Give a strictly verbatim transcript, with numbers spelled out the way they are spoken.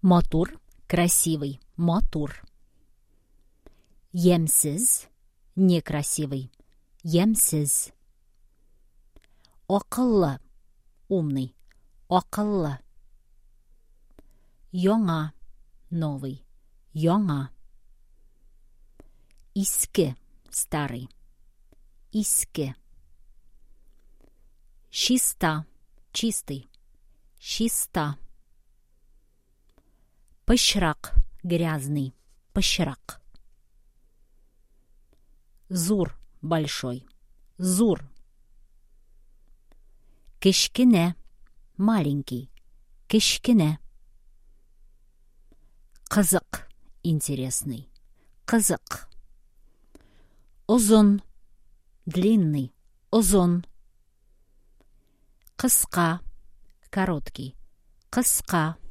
Матур, красивый, матур. Емсіз, некрасивый, емсіз. Ақыллы, умный, ақыллы. Яңа, новый, яңа. Иске, старый, иске. Чиста, чистый, чиста. Пышрак, грязный, пышрак. Зур, большой, зур. Кішкене, маленький, кішкене. Қызық, интересный, қызық. Ұзын, длинный, ұзын. Қысқа, короткий, қысқа.